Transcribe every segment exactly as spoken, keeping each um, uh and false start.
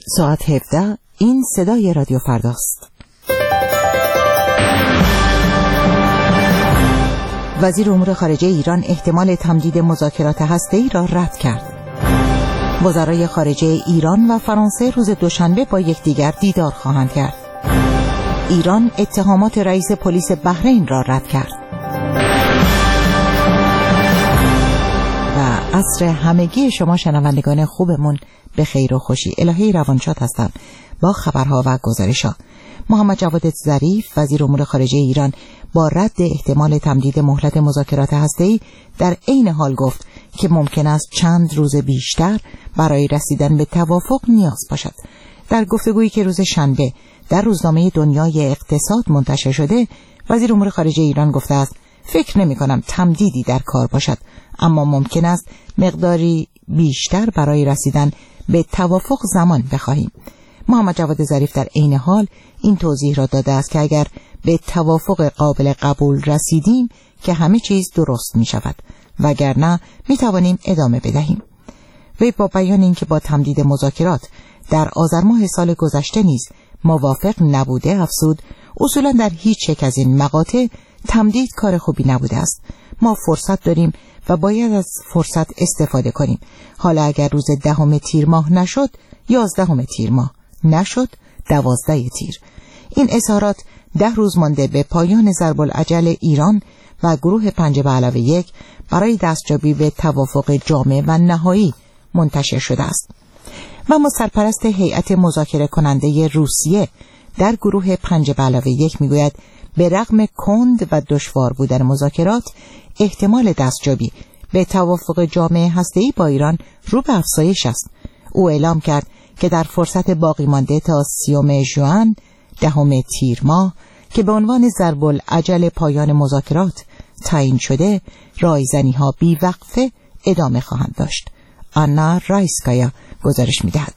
ساعت هفده. این صدای رادیو فرداست. وزیر امور خارجه ایران احتمال تمدید مذاکرات هسته‌ای را رد کرد. وزرای خارجه ایران و فرانسه روز دوشنبه با یکدیگر دیدار خواهند کرد. ایران اتهامات رئیس پلیس بحرین را رد کرد. و عصر همگی شما شنوندگان خوبمون به خیر و خوشی. الهی روانشاد هستم با خبرها و گزارش‌ها. محمد جواد ظریف وزیر امور خارجه ایران با رد احتمال تمدید مهلت مذاکرات هسته‌ای در عین حال گفت که ممکن است چند روز بیشتر برای رسیدن به توافق نیاز باشد. در گفتگویی که روز شنبه در روزنامه دنیای اقتصاد منتشر شده، وزیر امور خارجه ایران گفته است فکر نمی کنم تمدیدی در کار باشد، اما ممکن است مقداری بیشتر برای رسیدن به توافق زمان بخواهیم. محمد جواد ظریف در عین حال این توضیح را داده است که اگر به توافق قابل قبول رسیدیم که همه چیز درست می شود، وگرنه می توانیم ادامه بدهیم. وی با بیان اینکه با تمدید مذاکرات در آذر ماه سال گذشته نیز موافق نبوده افزود اصولا در هیچ یک از این مقاطع تمدید کار خوبی نبوده است. ما فرصت داریم و باید از فرصت استفاده کنیم. حالا اگر روز دهم تیر ماه نشد، یازدهم تیر ماه نشد، دوازده تیر. این اظهارات ده روز مانده به پایان ضرب العجل ایران و گروه پنج به علاوه یک برای دستیابی به توافق جامع و نهایی منتشر شده است. و سرپرست هیئت مذاکره کننده روسیه در گروه پنج به علاوه یک میگوید به رغم کند و دشوار بودن مذاکرات، احتمال دستیابی به توافق جامع هسته‌ای با ایران رو به افزایش است. او اعلام کرد که در فرصت باقی مانده تا سیوم ژوئن دهم تیر ماه که به عنوان ضرب العجل پایان مذاکرات تعیین شده، رایزنی‌ها بی‌وقفه ادامه خواهند داشت. آنا رایسکایا گزارش می‌دهد.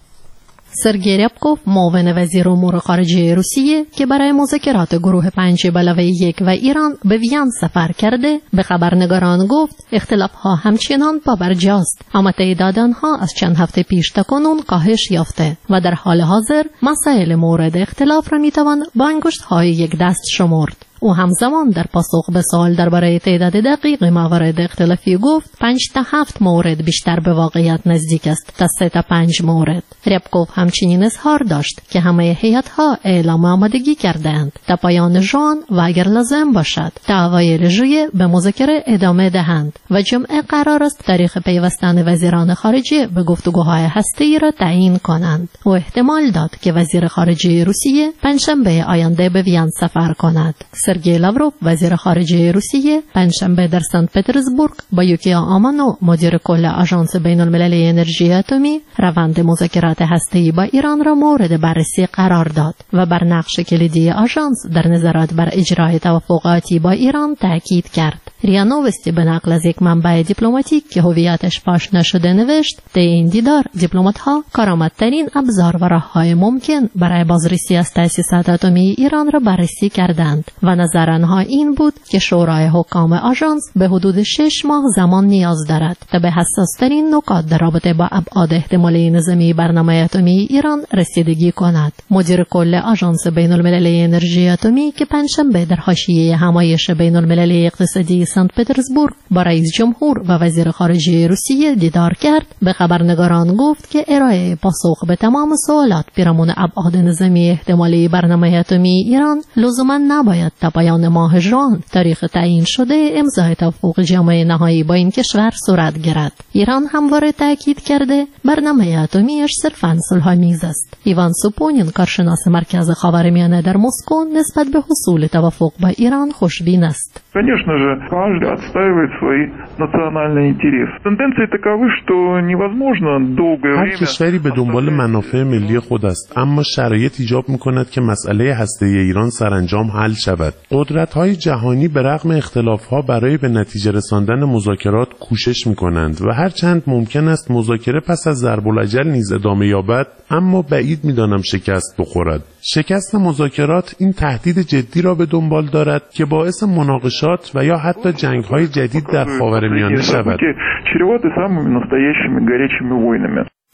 سرگئی ریابکوف معاون وزیر امور خارجه روسیه که برای مذاکرات گروه پنج به علاوه یک و ایران به وین سفر کرده به خبرنگاران گفت اختلاف‌ها همچنان پابرجاست، اما تعداد آنها از چند هفته پیش تا کنون کاهش یافته و در حال حاضر مسائل مورد اختلاف را میتوان با انگشت‌های یک دست شمرد. او همزمان در پاسخ به سوال درباره تعداد دقیق موارد اختلافی گفت پنج تا هفت مورد بیشتر به واقعیت نزدیک است تا سه تا پنج مورد. ریابکوف همچنین اظهار داشت که همه هیئت‌ها اعلام آمادگی کردند تا پایان ژوئن و اگر لازم باشد تا اوایل ژوئیه به مذاکره ادامه دهند و جمعه قرار است تاریخ پیوستن وزیران خارجه به گفتگوهای هسته‌ای را تعیین کنند. او احتمال داد که وزیر خارجه روسیه پنجشنبه آینده به وین سفر کند. سرگئی لاوروف وزیر خارجه روسیه پنجشنبه در سنت پترزبورگ با یوکیا آمانو مدیر کل آژانس بین المللی انرژی اتمی روند مذاکرات هسته‌ای با ایران را مورد بررسی قرار داد و بر نقش کلیدی آژانس در نظارت بر اجرای توافقاتی با ایران تاکید کرد. ریا نووستی به نقل از یک منبع دیپلماتیک که هویتش فاش نشده نوشت طی این دیدار دیپلمات‌ها کارآمدترین ابزار و راه‌های ممکن برای بازرسی از تأسیسات اتمی ایران را بررسی کردند و نظر آنها این بود که شورای حکام آژانس به حدود شش ماه زمان نیاز دارد تا به حساس‌ترین نکات در رابطه با ابعاد احتمالی نظامی برنامه اتمی ایران رسیدگی کند. مدیر کل آژانس بین المللی انرژی اتمی که پنجشنبه در حاشیه همایش بین المللی اقتصادی سنت پترزبورگ با رئیس جمهور و وزیر خارجه روسیه دیدار کرد به خبرنگاران گفت که ارائه پاسخ به تمام سوالات پیرامون ابعاد نظامی احتمالی برنامه اتمی ایران لزوما نباید تا پایان ماه ژوئن تاریخ تعیین شده امضای توافق جامع نهایی با این کشور صورت گیرد. ایران همواره تاکید کرده برنامه اتمیش صرفاً صلح‌آمیز است. ایوان سوپونین کارشناس مرکز خاورمیانه در مسکو نسبت به حصول توافق با ایران خوشبین است. Конечно же, каждый отстаивает свои национальные интересы. Тенденции таковы, что невозможно долгое время. هر کشوری به دنبال منافع ملی خود است، اما شرایط ایجاب می‌کند که مسئله هسته‌ای ایران سرانجام حل شود. قدرت‌های جهانی به رغم اختلاف‌ها برای به نتیجه رساندن مذاکرات کوشش می‌کنند و هرچند ممکن است مذاکره پس از ضرب العجل نیز ادامه یابد، اما بعید می‌دانم شکست بخورد. شکست مذاکرات این تهدید جدی را به دنبال دارد که باعث مناقشات و یا حتی جنگ‌های جدید در خاورمیانه شود.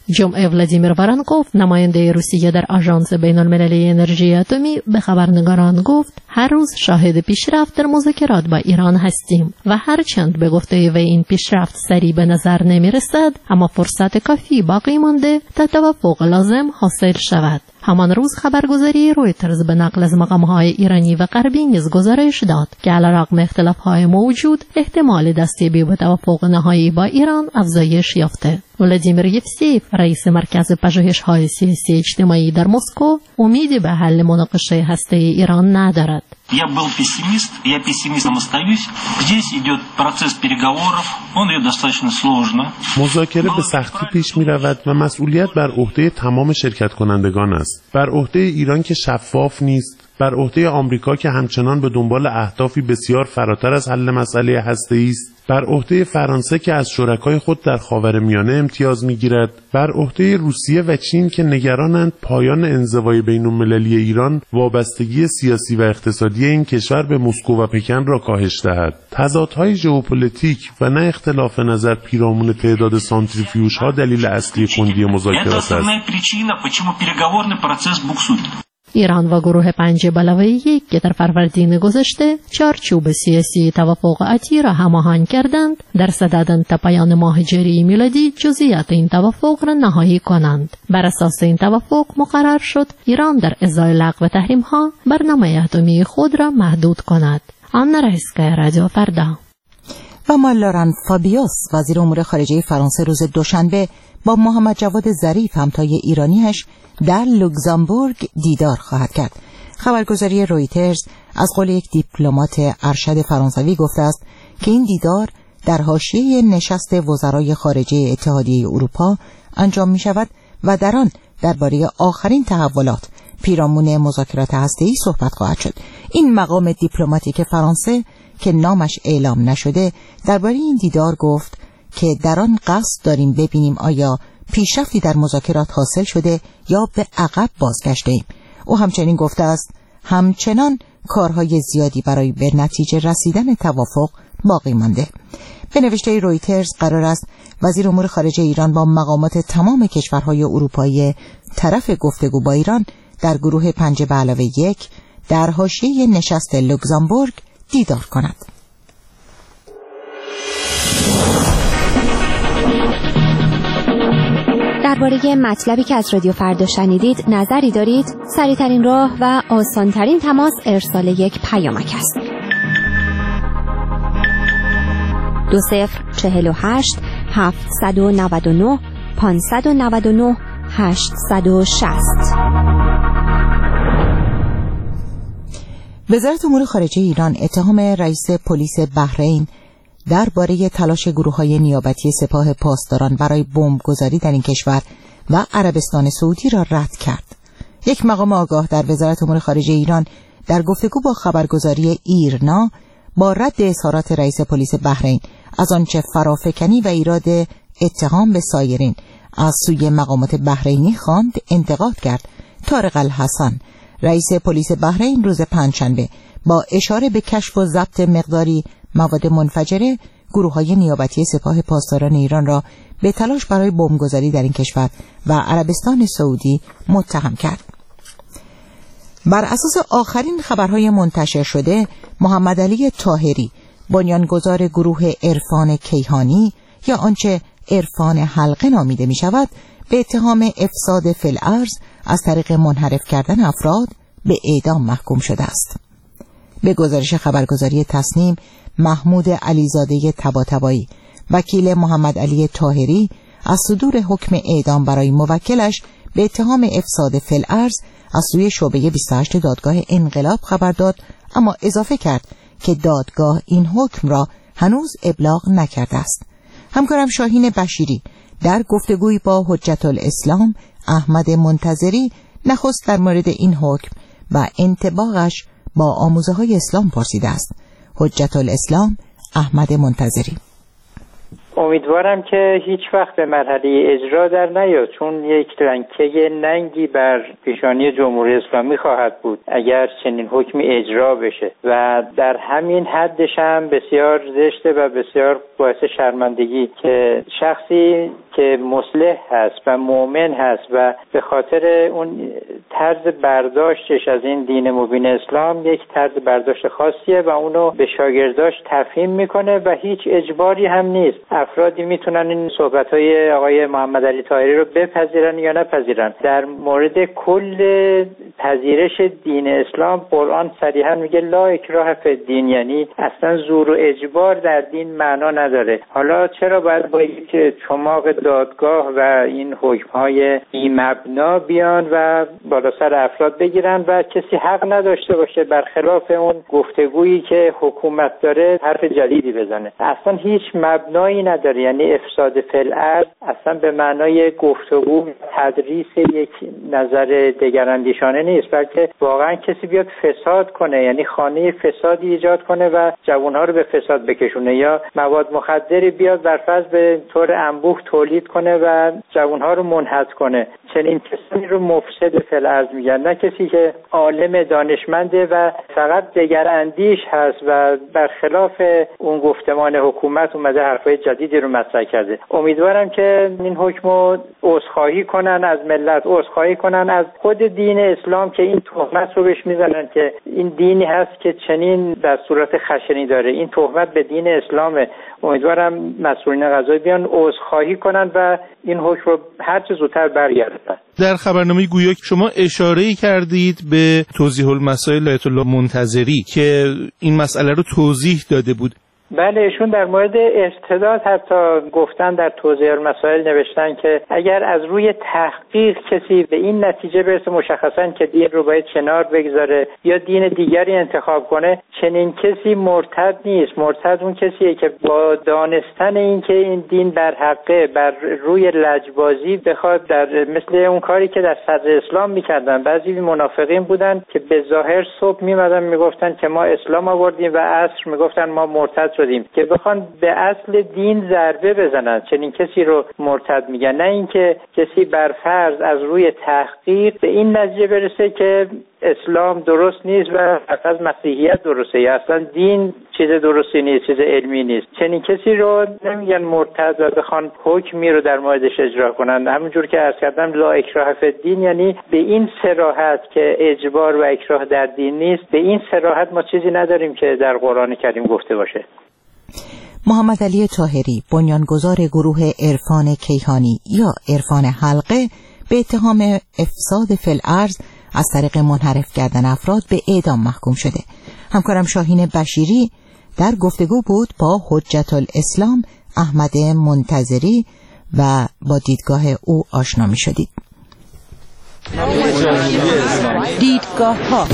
جمعه ولادیمیر وارنکوف نماینده روسیه در آژانس بین المللی انرژی اتمی به خبرنگاران گفت هر روز شاهد پیشرفت در مذاکرات با ایران هستیم و هرچند به گفته وی این پیشرفت سریع به نظر نمی رسد اما فرصت کافی باقی مانده تا توافق لازم حاصل شود. همان روز خبرگزاری رویترز به نقل از مقام‌های ایرانی و غربی نیز گزارش داد که علیرغم اختلاف‌های موجود احتمال دستیابی به توافق نهایی با ایران افزایش یافته. ولادیمیر یفسیف رئیس مرکز پژوهش‌های سیاسی اجتماعی در مسکو امیدی به حل مناقشه هسته‌ای ایران ندارد. Я был пессимист, я пессимистом остаюсь. Здесь идет процесс переговоров, он идет достаточно сложно. مذاکره به سختی پیش می رود و مسئولیت بر عهده تمام شرکت کنندگان است. بر عهده ایران که شفاف نیست، بر عهده آمریکا که همچنان به دنبال اهدافی بسیار فراتر از حل مسئله هسته‌ای است، بر عهده فرانسه که از شرکای خود در خاورمیانه امتیاز می‌گیرد، بر عهده روسیه و چین که نگرانند پایان انزوای بین‌المللی ایران وابستگی سیاسی و اقتصادی این کشور به مسکو و پکن را کاهش دهد. تضادهای ژئوپلیتیک و نه اختلاف نظر پیرامون تعداد سانتریفیوژها دلیل اصلی کندی مذاکرات است. ایران و گروه پنج به علاوه یک که در فروردین گذشته چارچوب سیاسی توافق آتی را هماهنگ کردند در صددند تا پایان ماه جاری میلادی جزئیات این توافق را نهایی کنند. بر اساس این توافق مقرر شد ایران در ازای لغو تحریم ها برنامه اتمی خود را محدود کند. آن رئیسگاه رادیو فردا. و ما لوران فابیوس وزیر امور خارجه فرانسه روز دوشنبه با محمد جواد ظریف همتای ایرانیش در لوکزامبورگ دیدار خواهد کرد. خبرگزاری رویترز از قول یک دیپلمات ارشد فرانسوی گفته است که این دیدار در حاشیه نشست وزرای خارجه اتحادیه اروپا انجام می شود و در آن درباره آخرین تحولات پیرامون مذاکرات هسته‌ای صحبت خواهد شد. این مقام دیپلماتیک فرانسه که نامش اعلام نشده درباره این دیدار گفت که در آن قصد داریم ببینیم آیا پیشرفتی در مذاکرات حاصل شده یا به عقب بازگشته ایم. او همچنین گفته است همچنان کارهای زیادی برای به نتیجه رسیدن توافق باقی مانده. به نوشته رویترز قرار است وزیر امور خارجه ایران با مقامات تمام کشورهای اروپایی طرف گفتگو با ایران در گروه پنج به علاوه یک در حاشیه نشست لوکزامبورگ دیدار کند. درباره مطلبی که از رادیو فردا شنیدید نظری دارید؟ سریع‌ترین راه و آسان‌ترین تماس ارسال یک پیامک است. دو صفر چهل و هشت هفتصد و نود و نه پانصد و نود و نه هشتصد و شصت. وزارت امور خارجه ایران اتهام رئیس پلیس بحرین درباره تلاش گروه‌های نیابتی سپاه پاسداران برای بمبگذاری در این کشور و عربستان سعودی را رد کرد. یک مقام آگاه در وزارت امور خارجه ایران در گفتگو با خبرگزاری ایرنا با رد اظهارات رئیس پلیس بحرین از آنچه فرافکنی و ایراد اتهام به سایرین از سوی مقامات بحرینی خواند انتقاد کرد. طارق الحسن رئیس پلیس بحرین روز پنجشنبه با اشاره به کشف و ضبط مقداری مواد منفجره گروه‌های نیابتی سپاه پاسداران ایران را به تلاش برای بمبگذاری در این کشور و عربستان سعودی متهم کرد. بر اساس آخرین خبرهای منتشر شده محمد علی طاهری بنیانگذار گروه عرفان کیهانی یا آنچه عرفان حلقه نامیده می شود به اتهام افساد فی الارض از طریق منحرف کردن افراد به اعدام محکوم شده است. به گزارش خبرگزاری تصنیم محمود علیزاده طباطبایی وکیل محمد علی طاهری از صدور حکم اعدام برای موکلش به اتهام افساد فی الارض از سوی شعبه بیست و هشت دادگاه انقلاب خبر داد، اما اضافه کرد که دادگاه این حکم را هنوز ابلاغ نکرده است. همکارم شاهین بشیری در گفتگوی با حجت الاسلام احمد منتظری نخست در مورد این حکم و انطباقش با آموزه های اسلام پرسیده است. حجت الاسلام احمد منتظری: امیدوارم که هیچ وقت به مرحله اجرا در نیاد، چون یک لنگه ننگی بر پیشانی جمهوری اسلامی خواهد بود اگر چنین حکمی اجرا بشه و در همین حدش هم بسیار زشته و بسیار باعث شرمندگی که شخصی که مصلح هست و مؤمن هست و به خاطر اون طرز برداشتش از این دین مبین اسلام یک طرز برداشت خاصیه و اونو به شاگرداش تفهیم میکنه و هیچ اجباری هم نیست. افرادی میتونن این صحبت‌های آقای محمد علی طاهری رو بپذیرن یا نپذیرن. در مورد کل پذیرش دین اسلام قرآن صریحا میگه لا اکراه فی الدین، یعنی اصلا زور و اجبار در دین معنا نداره. حالا چرا باید با یک چماق دادگاه و این حکم‌های بی‌مبنا بیان و بالا سر افراد بگیرن و کسی حق نداشته باشه برخلاف اون گفتگویی که حکومت داره حرف جدیدی بزنه؟ اصلا هیچ مبنایی نداره، یعنی افساد فی الارض اصلا به معنای گفتگو تدریس یک نظر دگراندیشانه نیست، بلکه واقعا کسی بیاد فساد کنه، یعنی خانه فسادی ایجاد کنه و جوانها رو به فساد بکشونه، یا مواد مخدری بیاد بر فرض به طور انبوه تولید کنه و جوانها رو منحط کنه. چنین کسی رو مفسد فی الارض میگن، نه کسی که عالم دانشمنده و فقط دگراندیش هست و برخلاف اون گفتمان حکومت اومده حرفای جدیدی رو مطرح کرده. امیدوارم که این حکمو عذرخواهی کنن از ملت، عذرخواهی کنن از خود دین اسلام که این تهمت رو بهش میزنن که این دینی هست که چنین دستورات خشنی داره. این تهمت به دین اسلامه. امیدوارم مسئولین قضایی بیان عذرخواهی کنن و این حکم رو هر چه زودتر برگردونن. در خبرنامه گویا شما اشاره‌ای کردید به توضیح المسائل آیت الله منتظری که این مسئله رو توضیح داده بود. بله، ایشون در مورد ارتداد حتی گفتن، در توضیح المسائل نوشتن که اگر از روی تحقیق کسی به این نتیجه برسه مشخصا که دین رو باید کنار بگذاره یا دین دیگری انتخاب کنه، چنین کسی مرتد نیست. مرتد اون کسیه که با دانستن این که این دین بر حقه، بر روی لجبازی بخواد، در مثل اون کاری که در صدر اسلام میکردن. بعضی منافقین بودن که به ظاهر صبح میمدن میگفتن که ما اسلام آوردیم و عصر میگفتن ما مرتد شدیم، که بخوان به اصل دین ضربه بزنن. چنین کسی رو مرتد میگن، نه اینکه کسی بر فرض از روی تحقیق به این نتیجه برسه که اسلام درست نیست و فقط مسیحیت درسته یا اصلا دین چیز درستی نیست، چیز علمی نیست. چنین کسی رو نمیگن مرتد و بخوان حکمی رو در موردش اجرا کنن. همونجور که عرض کردم لا اکراه فی الدین، یعنی به این صراحت که اجبار و اکراه در دین نیست، به این صراحت ما چیزی نداریم که در قرآن کریم گفته باشه. محمد علی طاهری، بنیانگذار گروه عرفان کیهانی یا عرفان حلقه، به اتهام افساد فی الارض از طریق منحرف کردن افراد به اعدام محکوم شده. همکارم شاهین بشیری در گفتگو بود با حجت الاسلام احمد منتظری و با دیدگاه او آشنا می شدید. دیدگاه ها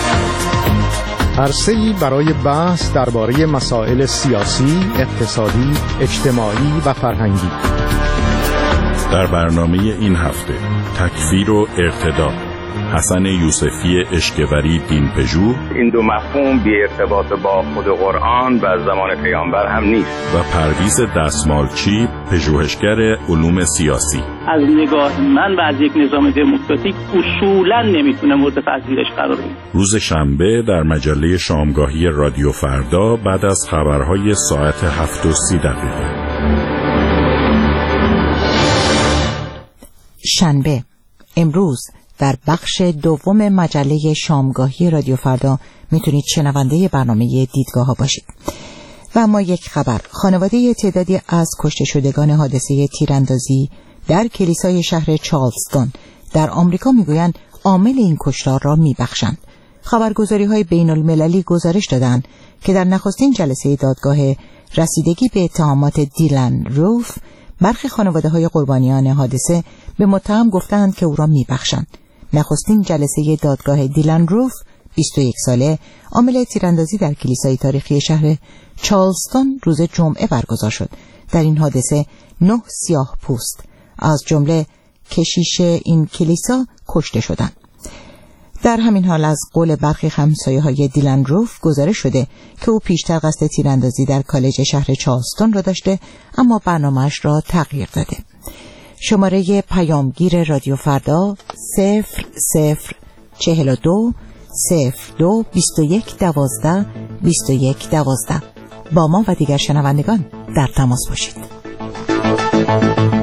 عرصه‌ای برای بحث درباره مسائل سیاسی، اقتصادی، اجتماعی و فرهنگی. در برنامه این هفته تکفیر و ارتداد، حسن یوسفی اشکوری دینپژوه. این دو مفهوم بی ارتباط با خود قرآن و زمان پیامبر هم نیست. و پرویز دستمالچی، پژوهشگر علوم سیاسی. از نگاه من و از یک نظام دموکراتیک اصولاً نمیتونه مورد پذیرش قرار بگیره. روز شنبه در مجله شامگاهی رادیو فردا بعد از خبرهای ساعت هفت و سی دقیقه. شنبه امروز در بخش دوم مجله شامگاهی رادیو فردا میتونید شنونده برنامه دیدگاه ها باشید. و اما یک خبر، خانواده تعدادی از کشته شدگان حادثه تیراندازی در کلیسای شهر چارلستون در آمریکا میگویند عامل این کشتار را میبخشند. خبرگزاری های بین المللی گزارش دادند که در نخستین جلسه دادگاه رسیدگی به اتهامات دیلن روف، برخی خانواده های قربانیان حادثه به متهم گفتند که او را میبخشند. نخستین جلسه دادگاه دیلن روف، بیست و یک ساله، عامل تیراندازی در کلیسای تاریخی شهر چارلستون، روز جمعه برگزار شد. در این حادثه نه سیاه پوست از جمله کشیش این کلیسا کشته شدند. در همین حال از قول برخی همسایه‌های دیلن روف گزارش شده که او پیشتر قصد تیراندازی در کالج شهر چارلستون را داشته، اما برنامه‌اش را تغییر داده. شماره پیامگیر رادیو فردا صفر صفر چهل و دو صفر دو بیست و یک دوازده بیست و یک دوازده. با ما و دیگر شنوندگان در تماس باشید.